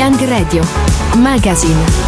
Young Radio Magazine.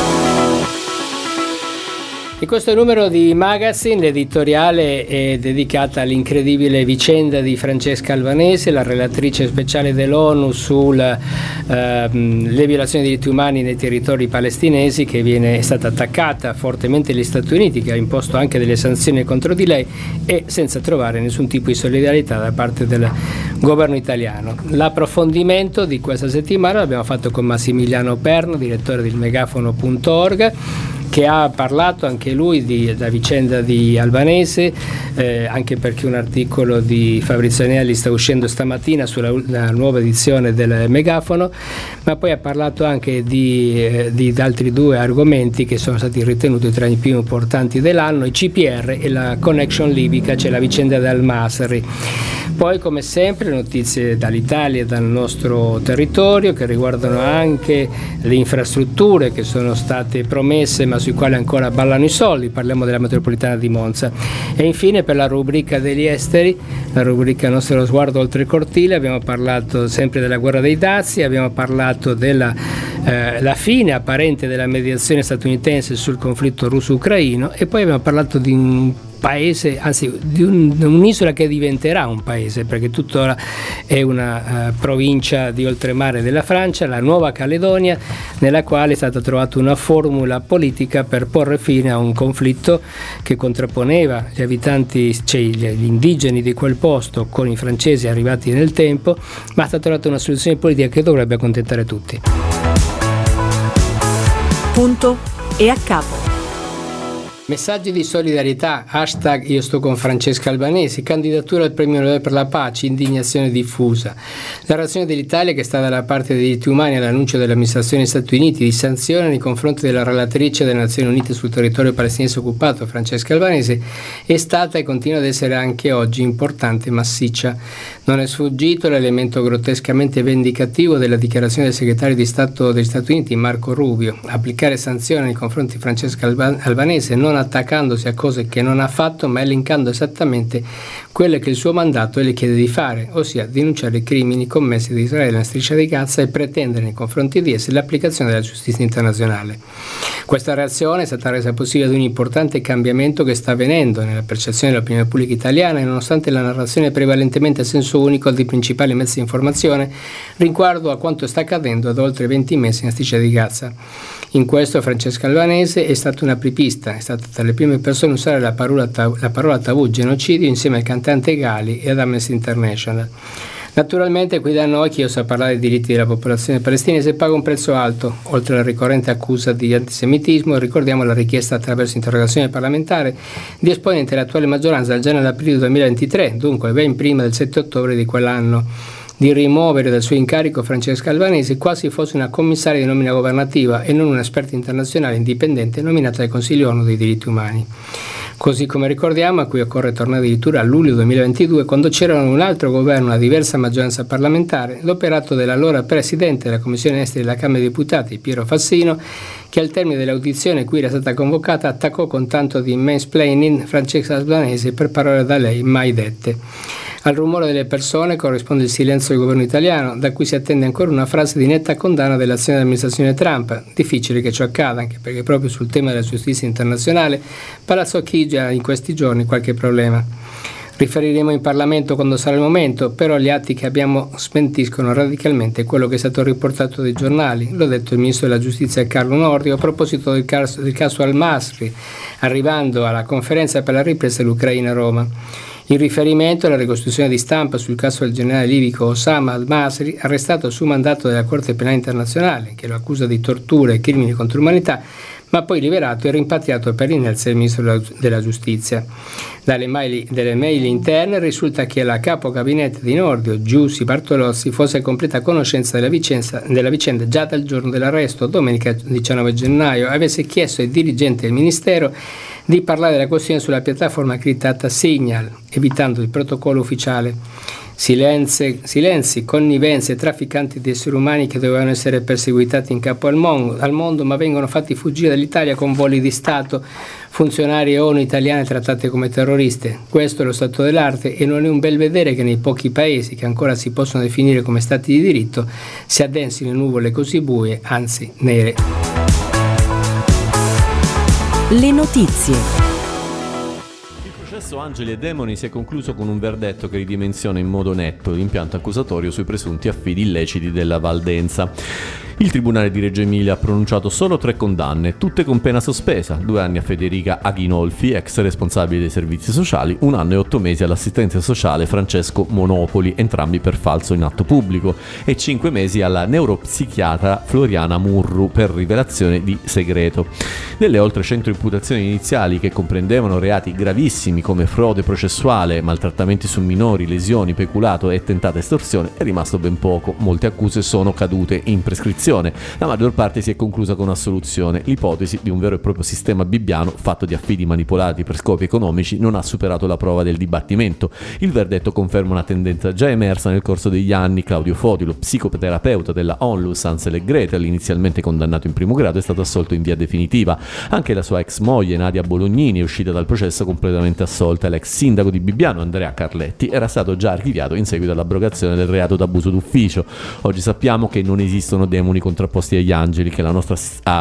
In questo numero di Magazine l'editoriale è dedicata all'incredibile vicenda di Francesca Albanese, la relatrice speciale dell'ONU sulle violazioni dei diritti umani nei territori palestinesi, che è stata attaccata fortemente dagli Stati Uniti, che ha imposto anche delle sanzioni contro di lei e senza trovare nessun tipo di solidarietà da parte del governo italiano. L'approfondimento di questa settimana l'abbiamo fatto con Massimiliano Perno, direttore del megafono.org, che ha parlato anche lui della vicenda di Albanese, anche perché un articolo di Fabrizio Anelli sta uscendo stamattina sulla nuova edizione del Megafono, ma poi ha parlato anche di altri due argomenti che sono stati ritenuti tra i più importanti dell'anno, i CPR e la connection libica, cioè la vicenda del Masri. Poi, come sempre, notizie dall'Italia e dal nostro territorio, che riguardano anche le infrastrutture che sono state promesse ma sui quali ancora ballano i soldi. Parliamo della metropolitana di Monza. E infine, per la rubrica degli esteri, la rubrica Nostro sguardo oltre il cortile, abbiamo parlato sempre della guerra dei dazi, abbiamo parlato della la fine apparente della mediazione statunitense sul conflitto russo-ucraino, e poi abbiamo parlato di un paese, anzi di un'isola che diventerà un paese, perché tuttora è una provincia di oltremare della Francia, la Nuova Caledonia, nella quale è stata trovata una formula politica per porre fine a un conflitto che contrapponeva gli abitanti, cioè gli indigeni di quel posto con i francesi arrivati nel tempo, ma è stata trovata una soluzione politica che dovrebbe accontentare tutti. Punto e a capo. Messaggi di solidarietà, hashtag io sto con Francesca Albanese, candidatura al premio Nobel per la pace, indignazione diffusa. La reazione dell'Italia, che sta dalla parte dei diritti umani all'annuncio dell'amministrazione degli Stati Uniti di sanzioni nei confronti della relatrice delle Nazioni Unite sul territorio palestinese occupato, Francesca Albanese, è stata e continua ad essere anche oggi importante e massiccia. Non è sfuggito l'elemento grottescamente vendicativo della dichiarazione del segretario di Stato degli Stati Uniti, Marco Rubio. Applicare sanzioni nei confronti di Francesca Albanese non attaccandosi a cose che non ha fatto, ma elencando esattamente quelle che il suo mandato le chiede di fare, ossia denunciare i crimini commessi da Israele nella striscia di Gaza e pretendere nei confronti di essi l'applicazione della giustizia internazionale. Questa reazione è stata resa possibile da un importante cambiamento che sta avvenendo nella percezione dell'opinione pubblica italiana, e nonostante la narrazione prevalentemente a senso unico dei principali mezzi di informazione riguardo a quanto sta accadendo da oltre 20 mesi nella striscia di Gaza. In questo Francesca Albanese è stata una apripista, è stata tra le prime persone a usare la parola tabù genocidio insieme al cantante Gali e ad Amnesty International. Naturalmente qui da noi chi osa parlare dei diritti della popolazione palestinese paga un prezzo alto. Oltre alla ricorrente accusa di antisemitismo, ricordiamo la richiesta attraverso interrogazione parlamentare di esponenti dell'attuale maggioranza dal gennaio all'aprile 2023, dunque ben prima del 7 ottobre di quell'anno, di rimuovere dal suo incarico Francesca Albanese quasi fosse una commissaria di nomina governativa e non un'esperta internazionale indipendente nominata dal Consiglio ONU dei diritti umani. Così come ricordiamo, a cui occorre tornare addirittura a luglio 2022, quando c'era un altro governo, una diversa maggioranza parlamentare, l'operato dell'allora presidente della Commissione Esteri della Camera dei Deputati, Piero Fassino, che al termine dell'audizione cui era stata convocata attaccò con tanto di mansplaining Francesca Albanese per parole da lei mai dette. Al rumore delle persone corrisponde il silenzio del governo italiano, da cui si attende ancora una frase di netta condanna dell'azione dell'amministrazione Trump. Difficile che ciò accada, anche perché proprio sul tema della giustizia internazionale Palazzo Chigi ha in questi giorni qualche problema. Riferiremo in Parlamento quando sarà il momento, però gli atti che abbiamo smentiscono radicalmente quello che è stato riportato dai giornali. L'ha detto il ministro della giustizia Carlo Nordio a proposito del caso Al-Masri, arrivando alla conferenza per la ripresa dell'Ucraina a Roma. In riferimento alla ricostruzione di stampa sul caso del generale libico Osama al-Masri, arrestato su mandato della Corte Penale Internazionale, che lo accusa di torture e crimini contro l'umanità, ma poi liberato e rimpatriato per l'inerzia del ministro della giustizia. Delle mail interne risulta che la capo gabinetto di Nordio, Giussi Bartolozzi, fosse a completa conoscenza della vicenda già dal giorno dell'arresto, domenica 19 gennaio, avesse chiesto ai dirigenti del Ministero di parlare della questione sulla piattaforma accreditata Signal, evitando il protocollo ufficiale. Silenzi, connivenze, trafficanti di esseri umani che dovevano essere perseguitati in capo al mondo, ma vengono fatti fuggire dall'Italia con voli di Stato, funzionarie ONU italiane trattate come terroriste. Questo è lo stato dell'arte e non è un bel vedere che nei pochi paesi che ancora si possono definire come stati di diritto si addensino nuvole così buie, anzi nere. Le notizie. Il processo Angeli e Demoni si è concluso con un verdetto che ridimensiona in modo netto l'impianto accusatorio sui presunti affidi illeciti della Valdenza. Il Tribunale di Reggio Emilia ha pronunciato solo 3 condanne, tutte con pena sospesa: 2 anni a Federica Aghinolfi, ex responsabile dei servizi sociali, 1 anno e 8 mesi all'assistente sociale Francesco Monopoli, entrambi per falso in atto pubblico, e 5 mesi alla neuropsichiatra Floriana Murru per rivelazione di segreto. Delle oltre 100 imputazioni iniziali, che comprendevano reati gravissimi come frode processuale, maltrattamenti su minori, lesioni, peculato e tentata estorsione, è rimasto ben poco. Molte accuse sono cadute in prescrizione. La maggior parte si è conclusa con assoluzione. L'ipotesi di un vero e proprio sistema bibbiano fatto di affidi manipolati per scopi economici non ha superato la prova del dibattimento. Il verdetto conferma una tendenza già emersa nel corso degli anni. Claudio Foti, lo psicoterapeuta della Onlus Hansel e Gretel, inizialmente condannato in primo grado, è stato assolto in via definitiva. Anche la sua ex moglie Nadia Bolognini è uscita dal processo completamente assolta. L'ex sindaco di Bibbiano Andrea Carletti era stato già archiviato in seguito all'abrogazione del reato d'abuso d'ufficio. Oggi sappiamo che non esistono demoni contrapposti agli angeli, che la nostra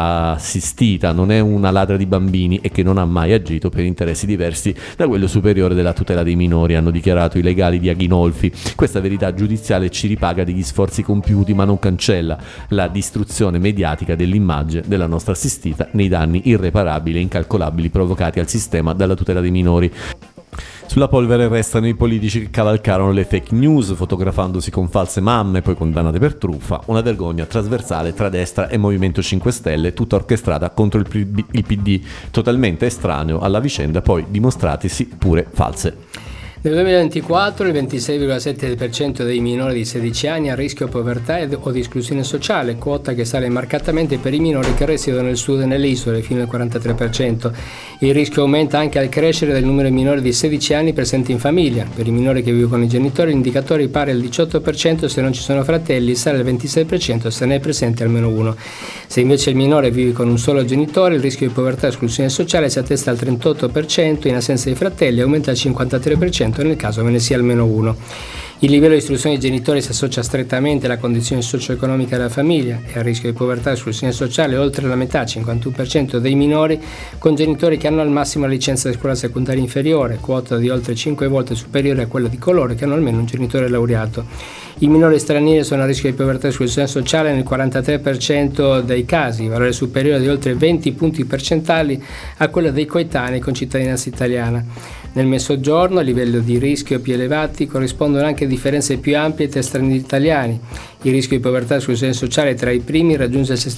assistita non è una ladra di bambini e che non ha mai agito per interessi diversi da quello superiore della tutela dei minori, hanno dichiarato i legali di Aghinolfi. Questa verità giudiziale ci ripaga degli sforzi compiuti, ma non cancella la distruzione mediatica dell'immagine della nostra assistita nei danni irreparabili e incalcolabili provocati al sistema dalla tutela dei minori. Sulla polvere restano i politici che cavalcarono le fake news fotografandosi con false mamme poi condannate per truffa, una vergogna trasversale tra destra e Movimento 5 Stelle, tutta orchestrata contro il PD, totalmente estraneo alla vicenda, poi dimostratisi pure false. Nel 2024 il 26,7% dei minori di 16 anni è a rischio povertà o di esclusione sociale, quota che sale marcatamente per i minori che risiedono nel sud e nelle isole, fino al 43%. Il rischio aumenta anche al crescere del numero di minori di 16 anni presenti in famiglia. Per i minori che vivono con i genitori l'indicatore pari al 18% se non ci sono fratelli, sale al 26% se ne è presente almeno uno. Se invece il minore vive con un solo genitore, il rischio di povertà e esclusione sociale si attesta al 38%, in assenza di fratelli aumenta al 53% nel caso ve ne sia almeno uno. Il livello di istruzione dei genitori si associa strettamente alla condizione socio-economica della famiglia e al rischio di povertà e esclusione sociale oltre la metà, 51% dei minori con genitori che hanno al massimo la licenza di scuola secondaria inferiore, quota di oltre 5 volte superiore a quella di coloro che hanno almeno un genitore laureato. I minori stranieri sono a rischio di povertà e esclusione sociale nel 43% dei casi, valore superiore di oltre 20 punti percentuali a quello dei coetanei con cittadinanza italiana. Nel Mezzogiorno, a livello di rischio più elevati, corrispondono anche differenze più ampie tra stranieri italiani. Il rischio di povertà e esclusione sociale tra i primi raggiunge il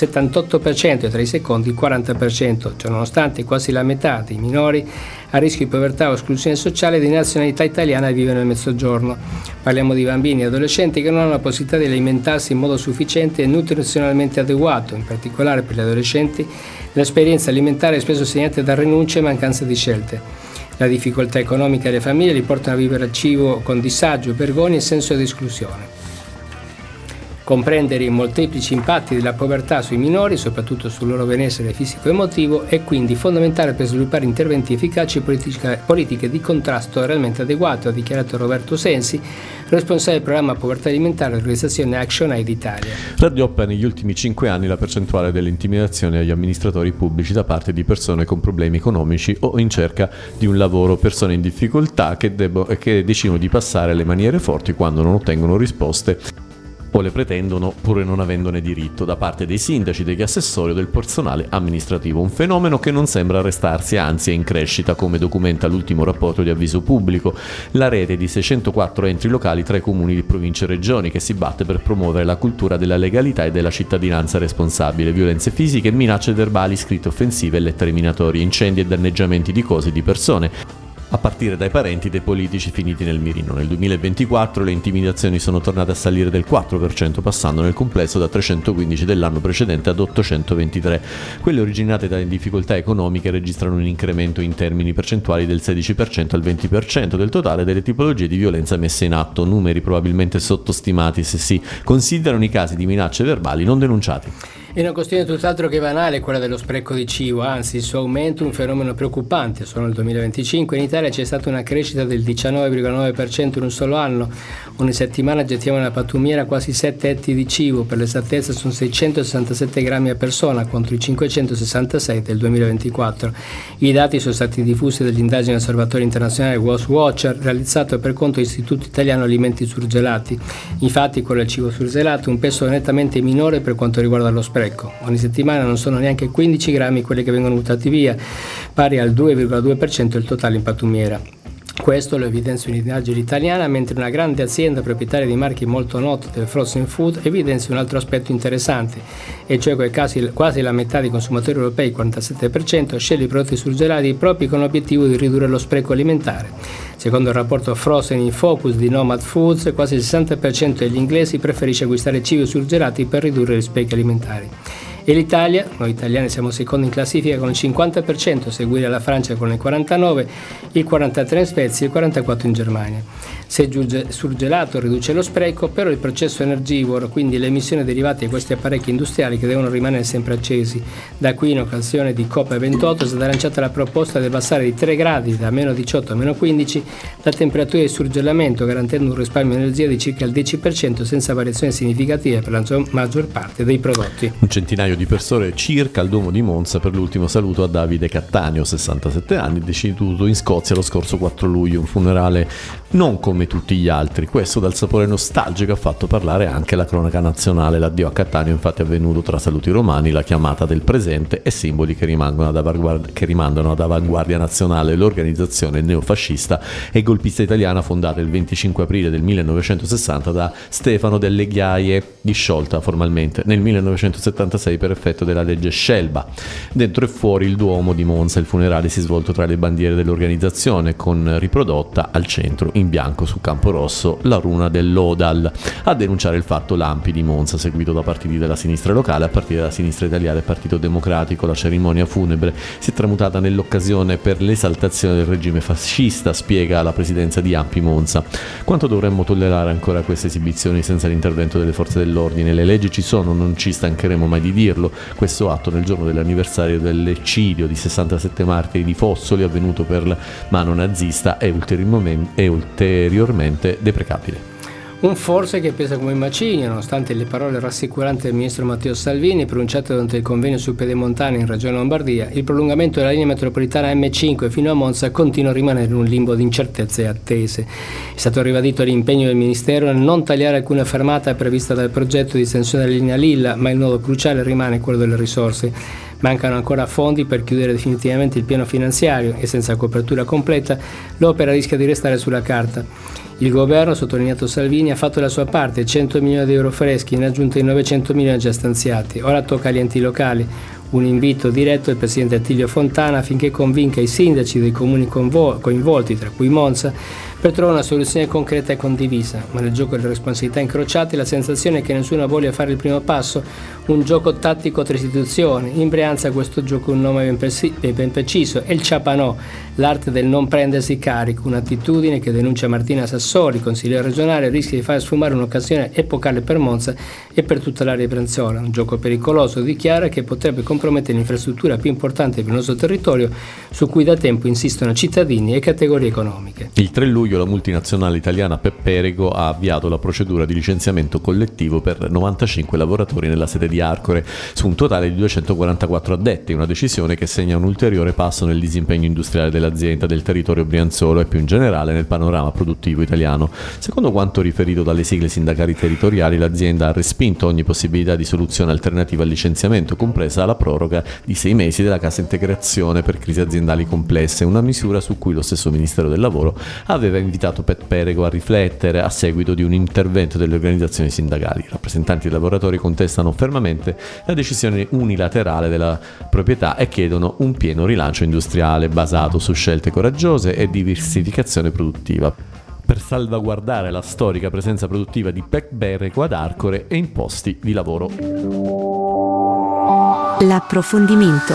78% e tra i secondi il 40%, ciononostante quasi la metà dei minori a rischio di povertà o esclusione sociale di nazionalità italiana vive nel Mezzogiorno. Parliamo di bambini e adolescenti che non hanno la possibilità di alimentarsi in modo sufficiente e nutrizionalmente adeguato. In particolare per gli adolescenti l'esperienza alimentare è spesso segnata da rinunce e mancanza di scelte. La difficoltà economica delle famiglie li portano a vivere il cibo con disagio, vergogna e senso di esclusione. Comprendere i molteplici impatti della povertà sui minori, soprattutto sul loro benessere fisico-emotivo, è quindi fondamentale per sviluppare interventi efficaci e politiche di contrasto realmente adeguate, ha dichiarato Roberto Sensi, responsabile del programma Povertà Alimentare dell'organizzazione Action Aid Italia. Raddoppia negli ultimi 5 anni la percentuale delle intimidazioni agli amministratori pubblici da parte di persone con problemi economici o in cerca di un lavoro, persone in difficoltà che decidono di passare alle maniere forti quando non ottengono risposte o le pretendono pur non avendone diritto da parte dei sindaci, degli assessori o del personale amministrativo. Un fenomeno che non sembra arrestarsi, anzi è in crescita, come documenta l'ultimo rapporto di Avviso Pubblico, la rete di 604 enti locali tra i comuni di province e regioni che si batte per promuovere la cultura della legalità e della cittadinanza responsabile. Violenze fisiche, minacce verbali, scritte offensive e lettere minatorie, incendi e danneggiamenti di cose e di persone, a partire dai parenti dei politici finiti nel mirino. Nel 2024 le intimidazioni sono tornate a salire del 4%, passando nel complesso da 315 dell'anno precedente ad 823. Quelle originate dalle difficoltà economiche registrano un incremento in termini percentuali del 16% al 20% del totale delle tipologie di violenza messe in atto, numeri probabilmente sottostimati se si considerano i casi di minacce verbali non denunciati. È una questione tutt'altro che banale quella dello spreco di cibo, anzi il suo aumento è un fenomeno preoccupante. Solo nel 2025 in Italia c'è stata una crescita del 19,9% in un solo anno. Ogni settimana gettiamo nella pattumiera quasi 7 etti di cibo, per l'esattezza sono 667 grammi a persona contro i 566 del 2024. I dati sono stati diffusi dagli indagini dell'Osservatorio internazionale World Watcher, realizzato per conto dell'Istituto Italiano Alimenti Surgelati. Infatti quello del cibo surgelato ha un peso nettamente minore per quanto riguarda lo spreco. Ogni settimana non sono neanche 15 grammi quelli che vengono buttati via, pari al 2,2% del totale in pattumiera. Questo lo evidenzia un'indagine italiana, mentre una grande azienda proprietaria di marchi molto noti del frozen food evidenzia un altro aspetto interessante, e cioè che quasi la metà dei consumatori europei, il 47%, sceglie i prodotti surgelati proprio con l'obiettivo di ridurre lo spreco alimentare. Secondo il rapporto Frozen in Focus di Nomad Foods, quasi il 60% degli inglesi preferisce acquistare cibi surgelati per ridurre gli sprechi alimentari. E l'Italia, noi italiani siamo secondi in classifica con il 50%, a seguire la Francia con il 49%, il 43% in Svezia e il 44% in Germania. Se il surgelato riduce lo spreco, però il processo energivoro, quindi le emissioni derivate da questi apparecchi industriali che devono rimanere sempre accesi. Da qui, in occasione di COP28, è stata lanciata la proposta di abbassare di 3 gradi, da meno 18 a meno 15, la temperatura di surgelamento, garantendo un risparmio di energia di circa il 10% senza variazioni significative per la maggior parte dei prodotti. Un centinaio di persone circa al Duomo di Monza per l'ultimo saluto a Davide Cattaneo, 67 anni, deceduto in Scozia lo scorso 4 luglio, un funerale non come tutti gli altri. Questo dal sapore nostalgico ha fatto parlare anche la cronaca nazionale. L'addio a Cattaneo infatti è avvenuto tra saluti romani, la chiamata del presente e simboli che rimandano ad Avanguardia Nazionale, l'organizzazione neofascista e golpista italiana fondata il 25 aprile del 1960 da Stefano delle Ghiaie, disciolta formalmente nel 1976 per effetto della legge Scelba. Dentro e fuori il Duomo di Monza il funerale si è svolto tra le bandiere dell'organizzazione, con riprodotta al centro in bianco su campo rosso la runa dell'Odal. A denunciare il fatto l'ANPI di Monza, seguito da partiti della sinistra locale a partire dalla sinistra italiana e Partito Democratico. La cerimonia funebre si è tramutata nell'occasione per l'esaltazione del regime fascista, spiega la presidenza di ANPI Monza. Quanto dovremmo tollerare ancora queste esibizioni senza l'intervento delle forze dell'ordine? Le leggi ci sono, non ci stancheremo mai di dirlo. Questo atto nel giorno dell'anniversario dell'eccidio di 67 martiri di Fossoli avvenuto per mano nazista è ulteriormente deprecabile. Un forse che pesa come macigno, nonostante le parole rassicuranti del ministro Matteo Salvini pronunciate durante il convegno sui pedemontani in Regione Lombardia. Il prolungamento della linea metropolitana M5 fino a Monza continua a rimanere in un limbo di incertezze e attese. È stato ribadito l'impegno del Ministero nel non tagliare alcuna fermata prevista dal progetto di estensione della linea Lilla, ma il nodo cruciale rimane quello delle risorse. Mancano ancora fondi per chiudere definitivamente il piano finanziario e senza copertura completa l'opera rischia di restare sulla carta. Il governo, sottolineato Salvini, ha fatto la sua parte, 100 milioni di euro freschi in aggiunta ai 900 milioni già stanziati. Ora tocca agli enti locali. Un invito diretto del presidente Attilio Fontana affinché convinca i sindaci dei comuni coinvolti, tra cui Monza, per trovare una soluzione concreta e condivisa. Ma nel gioco delle responsabilità incrociate la sensazione è che nessuno voglia fare il primo passo, un gioco tattico tra istituzioni. In Brianza questo gioco ha un nome ben preciso, è il ciapanò, l'arte del non prendersi carico, un'attitudine che denuncia Martina Sassoli, consigliere regionale, rischia di far sfumare un'occasione epocale per Monza e per tutta l'area di Brianzola. Un gioco pericoloso, dichiara, che potrebbe compromettere l'infrastruttura più importante per il nostro territorio, su cui da tempo insistono cittadini e categorie economiche. Il 3 luglio la multinazionale italiana Pepperego ha avviato la procedura di licenziamento collettivo per 95 lavoratori nella sede di Arcore, su un totale di 244 addetti, una decisione che segna un ulteriore passo nel disimpegno industriale dell'azienda, del territorio brianzolo e più in generale nel panorama produttivo italiano. Secondo quanto riferito dalle sigle sindacali territoriali, l'azienda ha respinto ogni possibilità di soluzione alternativa al licenziamento, compresa la proroga di 6 mesi della cassa integrazione per crisi aziendali complesse, una misura su cui lo stesso Ministero del Lavoro aveva invitato Pepperego a riflettere a seguito di un intervento delle organizzazioni sindacali. I rappresentanti dei lavoratori contestano fermamente la decisione unilaterale della proprietà e chiedono un pieno rilancio industriale basato su scelte coraggiose e diversificazione produttiva per salvaguardare la storica presenza produttiva di Pepperego ad Arcore e in posti di lavoro. L'approfondimento.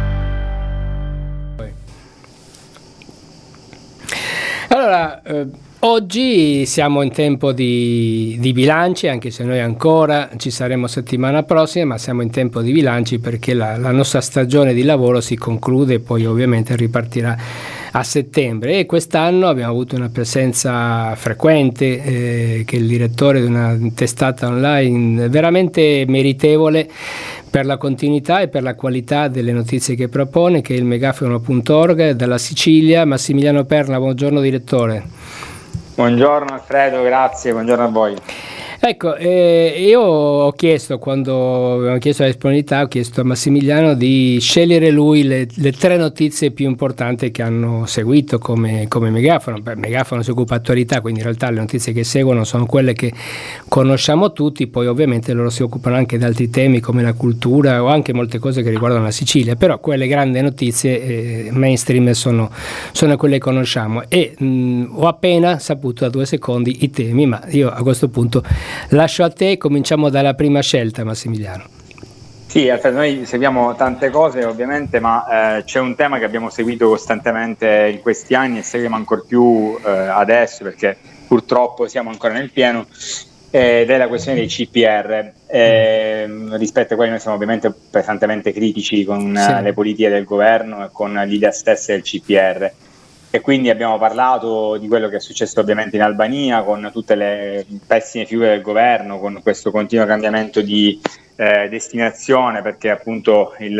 Allora, Oggi siamo in tempo di bilanci, anche se noi ancora ci saremo settimana prossima, ma siamo in tempo di bilanci perché la nostra stagione di lavoro si conclude e poi ovviamente ripartirà a settembre, e quest'anno abbiamo avuto una presenza frequente, che è il direttore di una testata online veramente meritevole per la continuità e per la qualità delle notizie che propone, che è il megafono.org dalla Sicilia. Massimiliano Perla, buongiorno direttore. Buongiorno Alfredo, grazie, buongiorno a voi. Ecco, io ho chiesto, quando abbiamo chiesto la disponibilità, ho chiesto a Massimiliano di scegliere lui le 3 notizie più importanti che hanno seguito come Megafono. Megafono si occupa attualità, quindi in realtà le notizie che seguono sono quelle che conosciamo tutti, poi ovviamente loro si occupano anche di altri temi come la cultura o anche molte cose che riguardano la Sicilia, però quelle grandi notizie mainstream sono quelle che conosciamo, e ho appena saputo da 2 secondi i temi, ma io a questo punto lascio a te, cominciamo dalla prima scelta, Massimiliano. Sì, Alfredo, noi seguiamo tante cose ovviamente, ma c'è un tema che abbiamo seguito costantemente in questi anni e seguiamo ancor più adesso, perché purtroppo siamo ancora nel pieno, ed è la questione dei CPR, rispetto ai quali noi siamo ovviamente pesantemente critici con le politiche del governo e con l'idea stessa del CPR. E quindi abbiamo parlato di quello che è successo ovviamente in Albania, con tutte le pessime figure del governo, con questo continuo cambiamento di destinazione, perché appunto il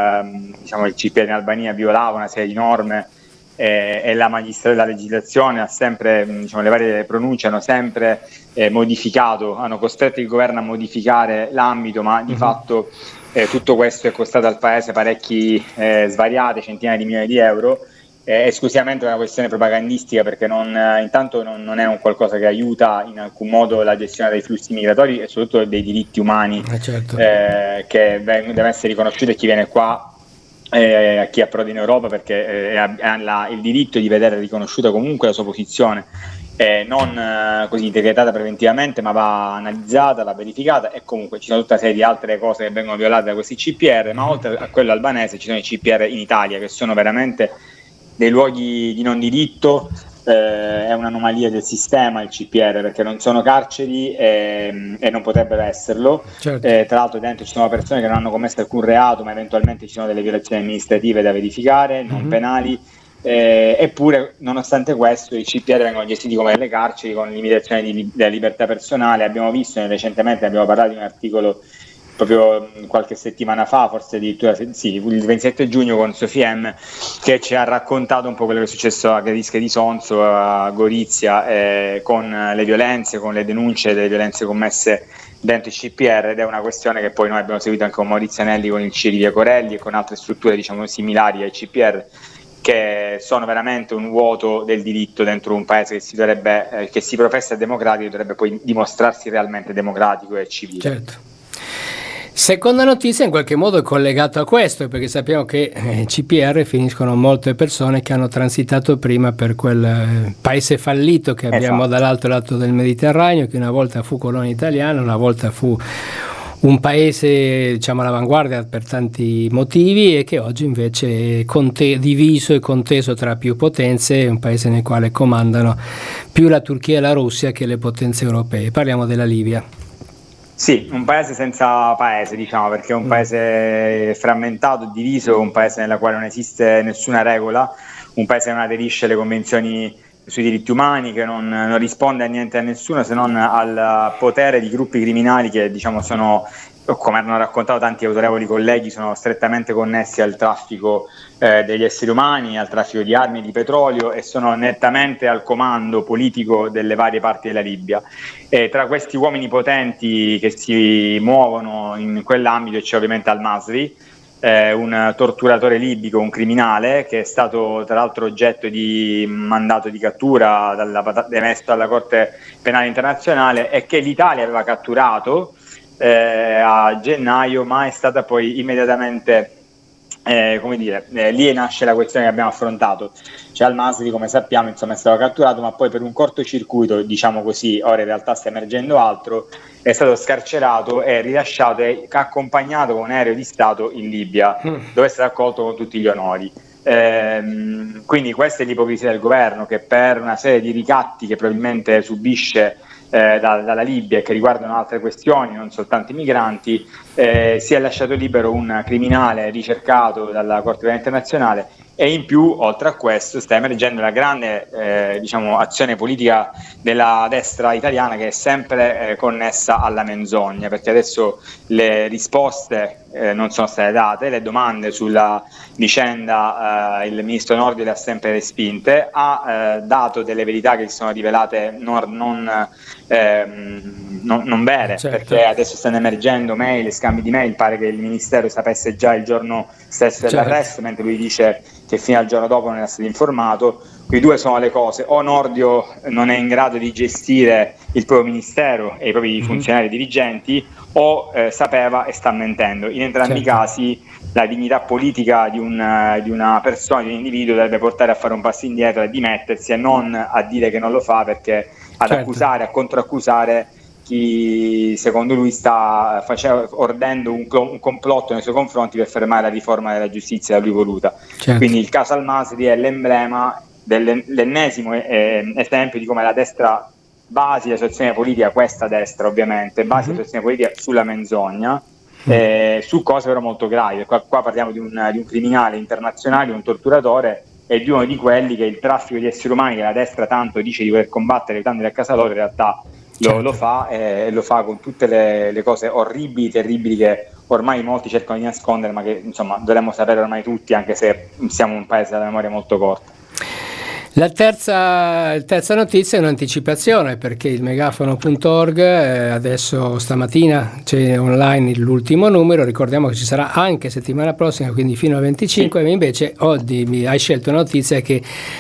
CPR in Albania violava una serie di norme, e la magistratura e la legislazione ha sempre, le varie pronunce hanno sempre modificato, hanno costretto il governo a modificare l'ambito, ma di fatto tutto questo è costato al paese parecchi svariate centinaia di milioni di euro. Esclusivamente una questione propagandistica, perché intanto non è un qualcosa che aiuta in alcun modo la gestione dei flussi migratori e soprattutto dei diritti umani, certo. Che deve essere riconosciuto a chi viene qua, a chi approda in Europa, perché ha il diritto di vedere riconosciuta comunque la sua posizione, non così decretata preventivamente, ma va analizzata, va verificata, e comunque ci sono tutta una serie di altre cose che vengono violate da questi CPR, ma oltre a quello albanese ci sono i CPR in Italia, che sono veramente dei luoghi di non diritto. È un'anomalia del sistema il CPR, perché non sono carceri e non potrebbero esserlo, certo. Tra l'altro dentro ci sono persone che non hanno commesso alcun reato, ma eventualmente ci sono delle violazioni amministrative da verificare, non penali, eppure nonostante questo i CPR vengono gestiti come delle carceri, con limitazioni della libertà personale. Abbiamo visto recentemente, abbiamo parlato di un articolo proprio qualche settimana fa, forse addirittura il 27 giugno, con Sofia M, che ci ha raccontato un po' quello che è successo a Gradisca di Sonzo, a Gorizia, con le violenze, con le denunce delle violenze commesse dentro il CPR, ed è una questione che poi noi abbiamo seguito anche con Maurizio Anelli, con il CIE di Via Corelli e con altre strutture similari ai CPR, che sono veramente un vuoto del diritto dentro un paese che si professa democratico, dovrebbe poi dimostrarsi realmente democratico e civile. Certo. Seconda notizia in qualche modo è collegato a questo, perché sappiamo che CPR finiscono molte persone che hanno transitato prima per quel paese fallito che abbiamo dall'altro lato del Mediterraneo, che una volta fu colonia italiana, una volta fu un paese all'avanguardia per tanti motivi, e che oggi invece è diviso e conteso tra più potenze, è un paese nel quale comandano più la Turchia e la Russia che le potenze europee. Parliamo della Libia. Sì, un paese senza paese, perché è un paese frammentato, diviso, un paese nella quale non esiste nessuna regola, un paese che non aderisce alle convenzioni sui diritti umani, che non risponde a niente, a nessuno, se non al potere di gruppi criminali che sono, come hanno raccontato tanti autorevoli colleghi, sono strettamente connessi al traffico degli esseri umani, al traffico di armi e di petrolio, e sono nettamente al comando politico delle varie parti della Libia. E tra questi uomini potenti che si muovono in quell'ambito c'è ovviamente al-Masri, un torturatore libico, un criminale che è stato tra l'altro oggetto di mandato di cattura emesso dalla Corte Penale Internazionale, e che l'Italia aveva catturato a gennaio, ma è stata poi immediatamente lì nasce la questione che abbiamo affrontato. Al-Masri, come sappiamo, è stato catturato, ma poi per un cortocircuito, ora in realtà sta emergendo altro, è stato scarcerato e rilasciato e accompagnato con un aereo di Stato in Libia, dove è stato accolto con tutti gli onori. Quindi questa è l'ipocrisia del governo, che per una serie di ricatti che probabilmente subisce dalla Libia e che riguardano altre questioni, non soltanto i migranti, si è lasciato libero un criminale ricercato dalla Corte Penale Internazionale, e in più, oltre a questo, sta emergendo la grande azione politica della destra italiana, che è sempre connessa alla menzogna, perché adesso le risposte non sono state date, le domande sulla vicenda il ministro Nordio le ha sempre respinte, ha dato delle verità che si sono rivelate non vere, certo. Perché adesso stanno emergendo mail, scambi di mail, pare che il ministero sapesse già il giorno stesso dell'arresto, certo, mentre lui dice che fino al giorno dopo non era stato informato. Qui due sono le cose: o Nordio non è in grado di gestire il proprio ministero e i propri funzionari dirigenti, o sapeva e sta mentendo. In entrambi i casi la dignità politica di una persona, di un individuo, dovrebbe portare a fare un passo indietro e dimettersi, e non a dire che non lo fa, perché ad accusare, a controaccusare chi secondo lui sta ordendo un complotto nei suoi confronti per fermare la riforma della giustizia da lui voluta. Quindi il caso Al-Masri è l'emblema dell'ennesimo esempio di come la destra basi la situazione politica, questa destra ovviamente basi la situazione politica sulla menzogna, su cose però molto gravi. Qua parliamo di un criminale internazionale, un torturatore, e di uno di quelli che il traffico di esseri umani, che la destra tanto dice di voler combattere evitandoli a casa loro, in realtà lo fa, e lo fa con tutte le cose orribili, terribili, che ormai molti cercano di nascondere, ma che insomma dovremmo sapere ormai tutti, anche se siamo un paese della memoria molto corta. La terza notizia è un'anticipazione, perché il megafono.org adesso stamattina c'è online l'ultimo numero, ricordiamo che ci sarà anche settimana prossima, quindi fino al 25, ma invece oggi hai scelto una notizia che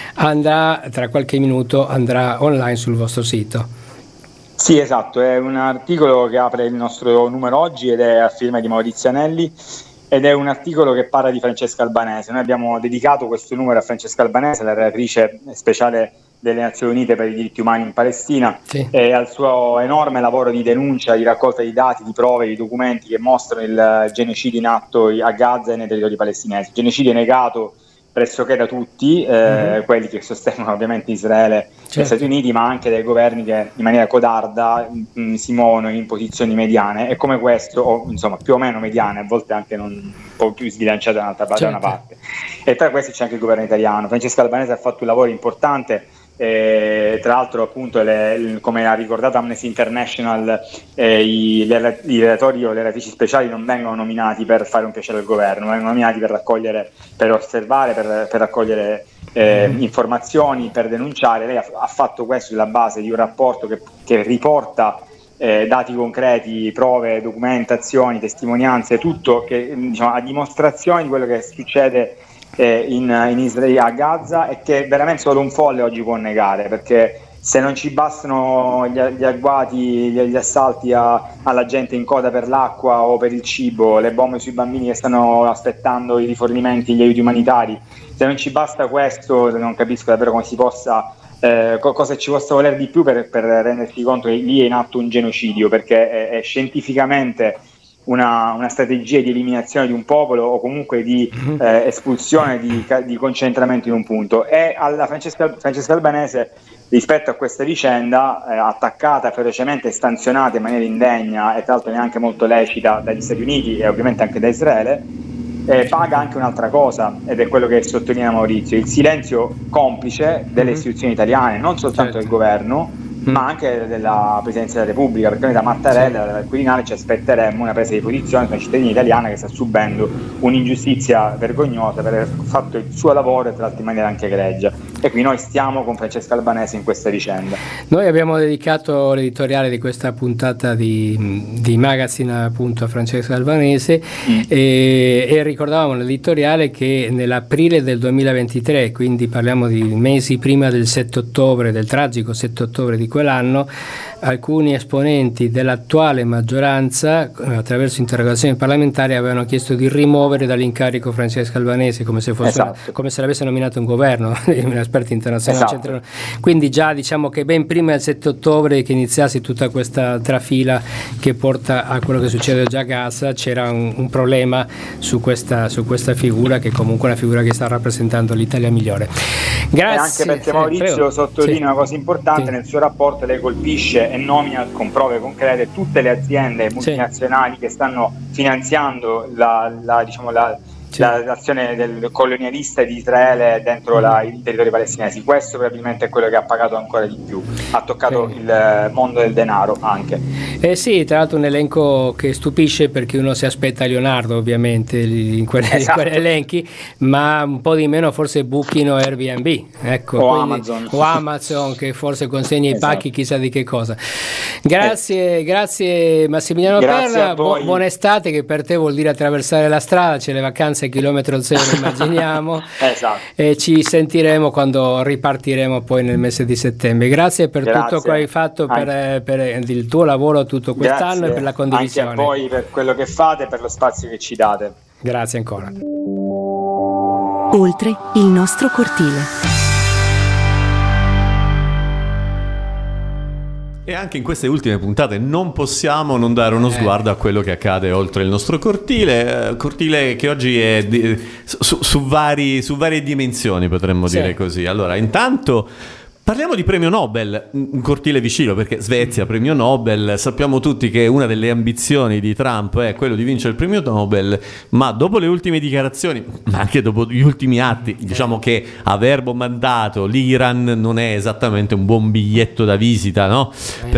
tra qualche minuto andrà online sul vostro sito. Sì, esatto, è un articolo che apre il nostro numero oggi ed è a firma di Maurizio Anelli, ed è un articolo che parla di Francesca Albanese. Noi abbiamo dedicato questo numero a Francesca Albanese, la relatrice speciale delle Nazioni Unite per i diritti umani in Palestina, e al suo enorme lavoro di denuncia, di raccolta di dati, di prove, di documenti che mostrano il genocidio in atto a Gaza e nei territori palestinesi. Genocidio negato pressoché da tutti, quelli che sostengono ovviamente Israele e gli Stati Uniti, ma anche dai governi che in maniera codarda si muovono in posizioni mediane, e come questo, o insomma più o meno mediane, a volte anche un po' più sbilanciate da una parte. E tra questi c'è anche il governo italiano. Francesca Albanese ha fatto un lavoro importante. Tra l'altro, appunto, come ha ricordato Amnesty International, i relatori o le relatrici speciali non vengono nominati per fare un piacere al governo, vengono nominati per raccogliere, per osservare, per raccogliere informazioni, per denunciare. Lei ha fatto questo sulla base di un rapporto che riporta dati concreti, prove, documentazioni, testimonianze, tutto che a dimostrazione di quello che succede in Israele, a Gaza, e che veramente solo un folle oggi può negare, perché se non ci bastano gli agguati, gli assalti alla gente in coda per l'acqua o per il cibo, le bombe sui bambini che stanno aspettando i rifornimenti, gli aiuti umanitari, se non ci basta questo, non capisco davvero come si possa cosa ci possa voler di più per rendersi conto che lì è in atto un genocidio, perché è scientificamente una strategia di eliminazione di un popolo, o comunque di espulsione, di concentramento in un punto. E alla Francesca Albanese, rispetto a questa vicenda, attaccata ferocemente e stanzionata in maniera indegna, e tra l'altro neanche molto lecita, dagli Stati Uniti e ovviamente anche da Israele, paga anche un'altra cosa, ed è quello che sottolinea Maurizio: il silenzio complice delle istituzioni italiane, non soltanto del governo, ma anche della Presidenza della Repubblica, perché noi da Mattarella, dal Quirinale, ci aspetteremmo una presa di posizione con i cittadini italiana, che sta subendo un'ingiustizia vergognosa per aver fatto il suo lavoro, e tra l'altro in maniera anche egregia. E qui noi stiamo con Francesca Albanese in questa vicenda. Noi abbiamo dedicato l'editoriale di questa puntata di Magazine appunto a Francesca Albanese, e ricordavamo nell'editoriale che nell'aprile del 2023, quindi parliamo di mesi prima del 7 ottobre, del tragico 7 ottobre di quell'anno, alcuni esponenti dell'attuale maggioranza, attraverso interrogazioni parlamentari, avevano chiesto di rimuovere dall'incarico Francesca Albanese, come se l'avesse nominato un governo, una esperti internazionali. Esatto. Quindi già diciamo che ben prima del 7 ottobre che iniziasse tutta questa trafila che porta a quello che succede già a Gaza, c'era un problema su questa figura, che comunque è una figura che sta rappresentando l'Italia migliore. Grazie. E anche perché Maurizio sottolinea una cosa importante, nel suo rapporto lei colpisce e nomina con prove concrete tutte le aziende multinazionali che stanno finanziando l'azione del colonialista di Israele dentro i territori palestinesi. Questo probabilmente è quello che ha pagato ancora di più, ha toccato il mondo del denaro anche. Sì, tra l'altro un elenco che stupisce, perché uno si aspetta Leonardo ovviamente in quegli elenchi, ma un po' di meno forse Booking o Airbnb, ecco, o Amazon che forse consegna i pacchi chissà di che cosa. Grazie Massimiliano Perna, buona estate, che per te vuol dire attraversare la strada, c'è le vacanze chilometro zero immaginiamo. Esatto. E ci sentiremo quando ripartiremo poi nel mese di settembre. Grazie per tutto che hai fatto, per il tuo lavoro tutto quest'anno e per la condivisione. Anche a voi per quello che fate, per lo spazio che ci date. Grazie ancora. Oltre il nostro cortile. E anche in queste ultime puntate non possiamo non dare uno sguardo a quello che accade oltre il nostro cortile che oggi è su varie dimensioni, potremmo dire così. Allora, intanto parliamo di premio Nobel, un cortile vicino, perché Svezia, premio Nobel, sappiamo tutti che una delle ambizioni di Trump è quello di vincere il premio Nobel, ma dopo le ultime dichiarazioni, ma anche dopo gli ultimi atti, diciamo che aver bombardato l'Iran non è esattamente un buon biglietto da visita, no?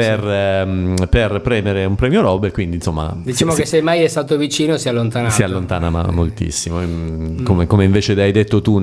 Per premere un premio Nobel, quindi insomma... Diciamo che se mai è stato vicino si allontana moltissimo, come invece hai detto tu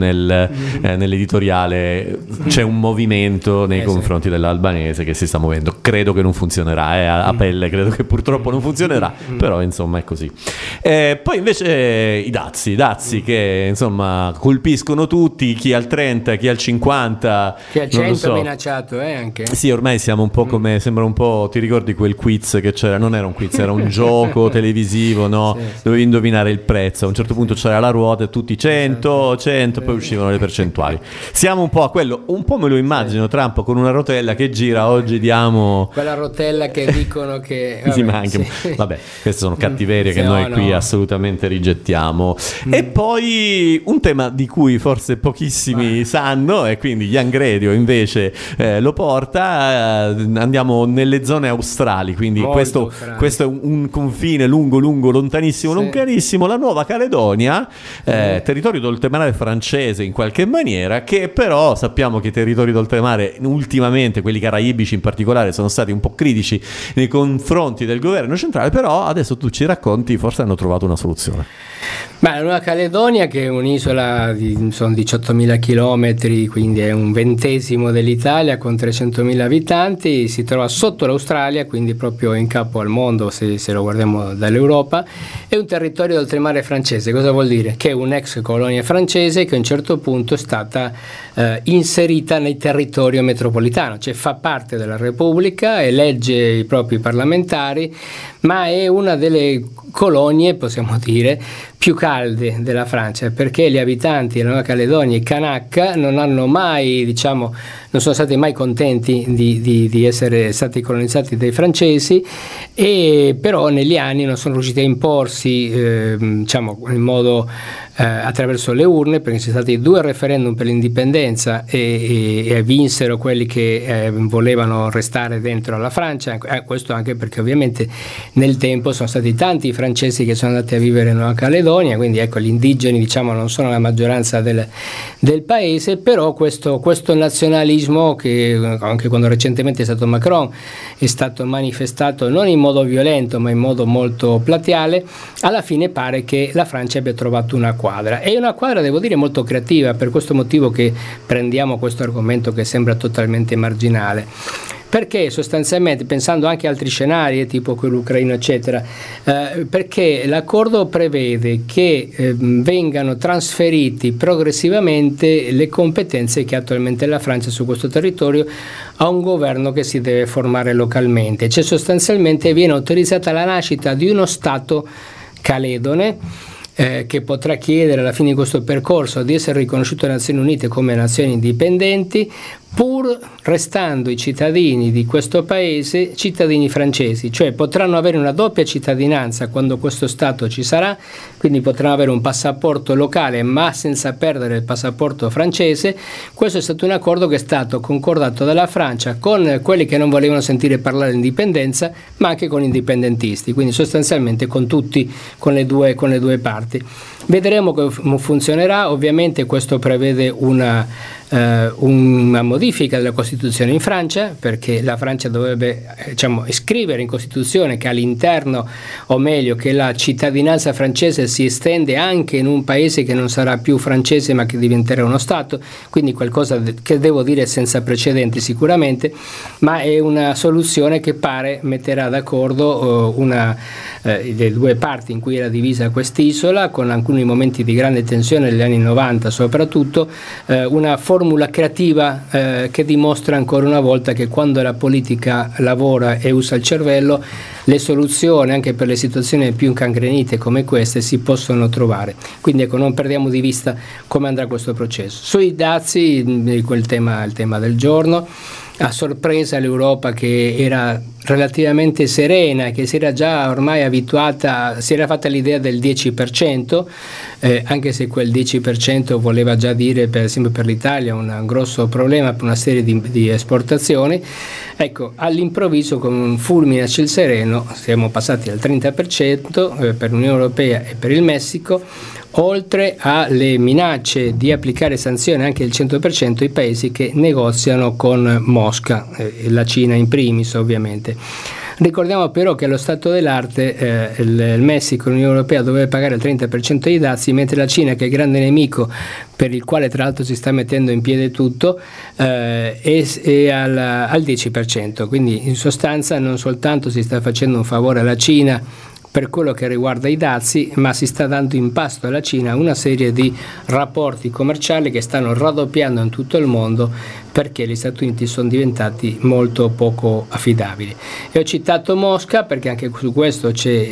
nell'editoriale, c'è un movimento nei confronti dell'albanese che si sta muovendo. Credo che non funzionerà, a pelle credo che purtroppo non funzionerà, però insomma è così. Poi invece i dazi che insomma colpiscono tutti, chi al 30, chi al 50, chi al 100 minacciato anche. Sì, ormai siamo un po' come, sembra un po', ti ricordi quel quiz che c'era? Non era un quiz, era un gioco televisivo, no? Dovevi indovinare il prezzo, a un certo punto c'era la ruota e tutti 100, poi uscivano le percentuali. Siamo un po' a quello, un po' me lo immagino Trump con una rotella che gira, oggi diamo quella rotella che dicono che vabbè, queste sono cattiverie che noi qui assolutamente rigettiamo. E poi un tema di cui forse pochissimi sanno, e quindi Jan Gredio invece lo porta, andiamo nelle zone australi, quindi questo è un confine lungo, lontanissimo, la Nuova Caledonia, territorio d'oltremare francese in qualche maniera, che però sappiamo che i territori d'oltremare ultimamente, quelli caraibici in particolare, sono stati un po' critici nei confronti del governo centrale, però adesso tu ci racconti, forse hanno trovato una soluzione. La Nuova Caledonia, che è un'isola sono 18.000 chilometri, quindi è un ventesimo dell'Italia con 300.000 abitanti, si trova sotto l'Australia, quindi proprio in capo al mondo se lo guardiamo dall'Europa. È un territorio d'oltremare francese. Cosa vuol dire? Che è un'ex colonia francese che a un certo punto è stata inserita nel territorio metropolitano, cioè fa parte della Repubblica, elegge i propri parlamentari, ma è una delle colonie, possiamo dire, più calde della Francia, perché gli abitanti della Nuova Caledonia, i Kanaka, non hanno mai, non sono stati mai contenti di essere stati colonizzati dai francesi, e però negli anni non sono riusciti a imporsi in modo attraverso le urne, perché ci sono stati 2 referendum per l'indipendenza e vinsero quelli che volevano restare dentro alla Francia, questo anche perché ovviamente nel tempo sono stati tanti i francesi che sono andati a vivere in Nuova Caledonia, quindi ecco, gli indigeni non sono la maggioranza del paese, però questo nazionalismo, che anche quando recentemente è stato Macron è stato manifestato non in modo violento ma in modo molto plateale, alla fine pare che la Francia abbia trovato una quadra, e una quadra, devo dire, molto creativa, per questo motivo che prendiamo questo argomento che sembra totalmente marginale. Perché sostanzialmente, pensando anche a altri scenari tipo quello ucraino eccetera, perché l'accordo prevede che vengano trasferiti progressivamente le competenze che attualmente la Francia su questo territorio a un governo che si deve formare localmente, cioè sostanzialmente viene autorizzata la nascita di uno Stato caledone, che potrà chiedere alla fine di questo percorso di essere riconosciuto dalle Nazioni Unite come nazioni indipendenti, pur restando i cittadini di questo paese cittadini francesi, cioè potranno avere una doppia cittadinanza quando questo Stato ci sarà, quindi potranno avere un passaporto locale ma senza perdere il passaporto francese. Questo è stato un accordo che è stato concordato dalla Francia con quelli che non volevano sentire parlare di indipendenza, ma anche con indipendentisti, quindi sostanzialmente con tutti, con le due parti. Vedremo come funzionerà. Ovviamente questo prevede una modifica della Costituzione in Francia, perché la Francia dovrebbe iscrivere in Costituzione che all'interno, o meglio che la cittadinanza francese si estende anche in un paese che non sarà più francese ma che diventerà uno Stato, quindi qualcosa che devo dire senza precedenti sicuramente, ma è una soluzione che pare metterà d'accordo le due parti in cui era divisa quest'isola, con alcuni momenti di grande tensione negli anni 90 soprattutto, una formula creativa che dimostra ancora una volta che quando la politica lavora e usa il cervello, le soluzioni anche per le situazioni più incancrenite come queste si possono trovare. Quindi ecco, non perdiamo di vista come andrà questo processo. Sui dazi, il tema del giorno, a sorpresa l'Europa, che era relativamente serena, che si era già ormai abituata, si era fatta l'idea del 10%, anche se quel 10% voleva già dire, per esempio per l'Italia, un grosso problema per una serie di esportazioni. Ecco, all'improvviso, con un fulmine a ciel sereno, siamo passati al 30% per l'Unione Europea e per il Messico, oltre alle minacce di applicare sanzioni anche del 100% ai paesi che negoziano con Mosca, la Cina in primis ovviamente. Ricordiamo però che allo stato dell'arte il Messico e l'Unione Europea doveva pagare il 30% dei dazi, mentre la Cina, che è il grande nemico per il quale tra l'altro si sta mettendo in piede tutto, è al 10%. Quindi in sostanza non soltanto si sta facendo un favore alla Cina per quello che riguarda i dazi, ma si sta dando in pasto alla Cina una serie di rapporti commerciali che stanno raddoppiando in tutto il mondo, perché gli Stati Uniti sono diventati molto poco affidabili. E ho citato Mosca perché anche su questo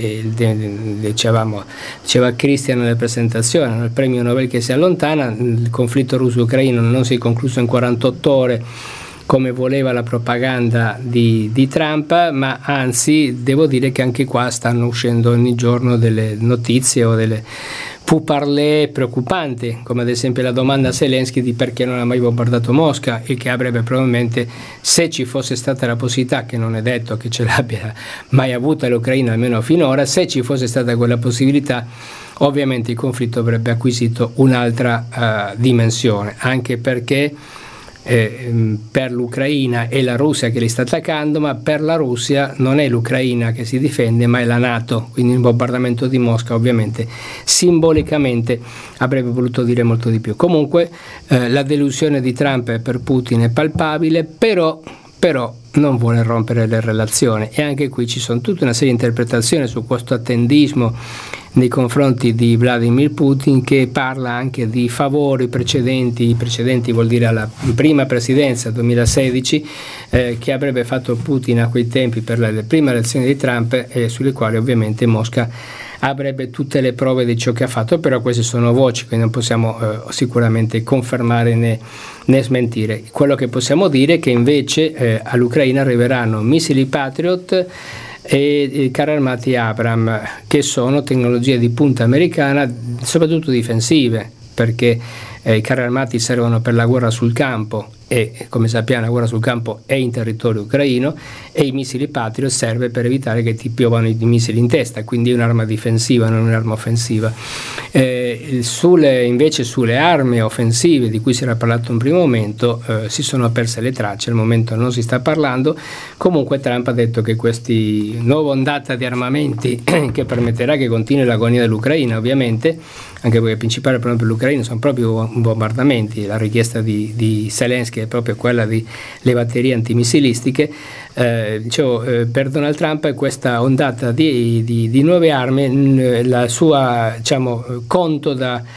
diceva Christian nella presentazione, il premio Nobel che si allontana. Il conflitto russo-ucraino non si è concluso in 48 ore come voleva la propaganda di Trump, ma anzi devo dire che anche qua stanno uscendo ogni giorno delle notizie o delle pourparlers preoccupanti, come ad esempio la domanda a Zelensky di perché non ha mai bombardato Mosca, il che avrebbe probabilmente, se ci fosse stata la possibilità, che non è detto che ce l'abbia mai avuta l'Ucraina almeno finora, se ci fosse stata quella possibilità, ovviamente il conflitto avrebbe acquisito un'altra dimensione, anche perché per l'Ucraina è la Russia che li sta attaccando, ma per la Russia non è l'Ucraina che si difende, ma è la NATO, quindi il bombardamento di Mosca ovviamente simbolicamente avrebbe voluto dire molto di più. Comunque la delusione di Trump per Putin è palpabile, però non vuole rompere le relazioni, e anche qui ci sono tutta una serie di interpretazioni su questo attendismo nei confronti di Vladimir Putin, che parla anche di favori precedenti vuol dire alla prima presidenza 2016 che avrebbe fatto Putin a quei tempi per la prima elezione di Trump, sulle quali ovviamente Mosca avrebbe tutte le prove di ciò che ha fatto, però queste sono voci che non possiamo sicuramente confermare né smentire. Quello che possiamo dire è che invece all'Ucraina arriveranno missili Patriot e carri armati Abrams, che sono tecnologie di punta americana, soprattutto difensive, perché i carri armati servono per la guerra sul campo, e come sappiamo la guerra sul campo è in territorio ucraino, e i missili Patriot serve per evitare che ti piovano i missili in testa, quindi è un'arma difensiva, non un'arma offensiva. Invece sulle armi offensive di cui si era parlato in un primo momento si sono perse le tracce, al momento non si sta parlando. Comunque Trump ha detto che questi nuova ondata di armamenti che permetterà che continui l'agonia dell'Ucraina, ovviamente, anche perché il principale problema per l'Ucraina sono proprio bombardamenti, la richiesta di Zelensky è proprio quella di le batterie antimissilistiche. Per Donald Trump questa ondata di nuove armi, la sua conto da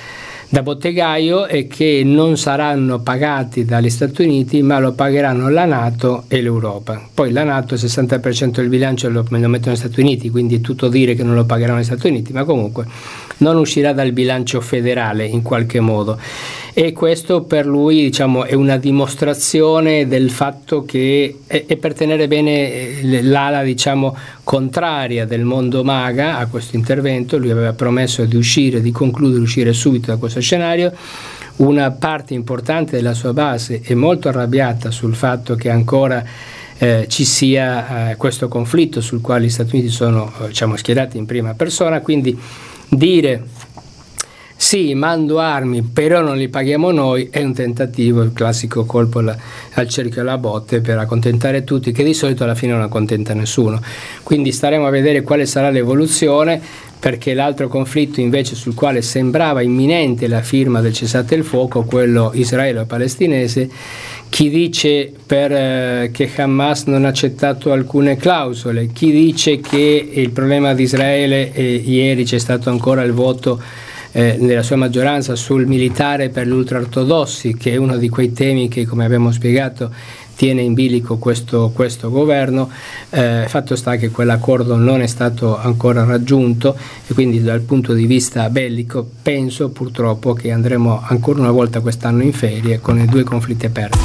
da bottegaio è che non saranno pagati dagli Stati Uniti, ma lo pagheranno la NATO e l'Europa. Poi la NATO il 60% del bilancio lo mettono gli Stati Uniti, quindi è tutto dire che non lo pagheranno gli Stati Uniti, ma comunque non uscirà dal bilancio federale in qualche modo. E questo per lui, diciamo, è una dimostrazione del fatto che è per tenere bene l'ala, diciamo, contraria del mondo MAGA a questo intervento. Lui aveva promesso di uscire subito da questo scenario. Una parte importante della sua base è molto arrabbiata sul fatto che ancora ci sia questo conflitto sul quale gli Stati Uniti sono, diciamo, schierati in prima persona, quindi dire sì, mando armi, però non li paghiamo noi, è un tentativo, il classico colpo al cerchio e alla botte per accontentare tutti, che di solito alla fine non accontenta nessuno. Quindi staremo a vedere quale sarà l'evoluzione, perché l'altro conflitto invece sul quale sembrava imminente la firma del cessate il fuoco, quello israelo-palestinese, chi dice che Hamas non ha accettato alcune clausole, chi dice che il problema di Israele, ieri c'è stato ancora il voto nella sua maggioranza sul militare per gli ultraortodossi, che è uno di quei temi che, come abbiamo spiegato, tiene in bilico questo governo. Fatto sta che quell'accordo non è stato ancora raggiunto e quindi dal punto di vista bellico penso purtroppo che andremo ancora una volta quest'anno in ferie con i 2 conflitti aperti.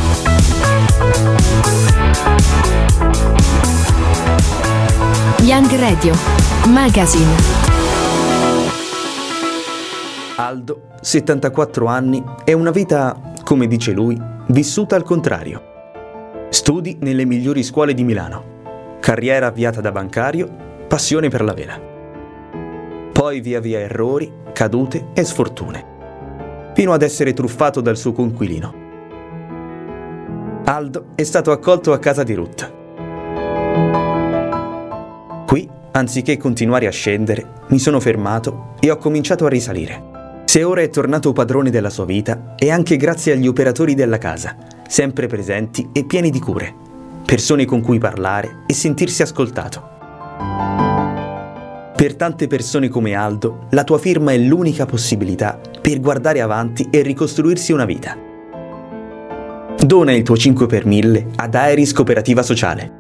Young Radio Magazine. Aldo, 74 anni, è una vita, come dice lui, vissuta al contrario. Studi nelle migliori scuole di Milano, carriera avviata da bancario, passione per la vela. Poi via via errori, cadute e sfortune, fino ad essere truffato dal suo coinquilino. Aldo è stato accolto a casa di Ruth. Qui, anziché continuare a scendere, mi sono fermato e ho cominciato a risalire. Se ora è tornato padrone della sua vita, è anche grazie agli operatori della casa, sempre presenti e pieni di cure, persone con cui parlare e sentirsi ascoltato. Per tante persone come Aldo, la tua firma è l'unica possibilità per guardare avanti e ricostruirsi una vita. Dona il tuo 5 per 1000 ad Aeris Cooperativa Sociale.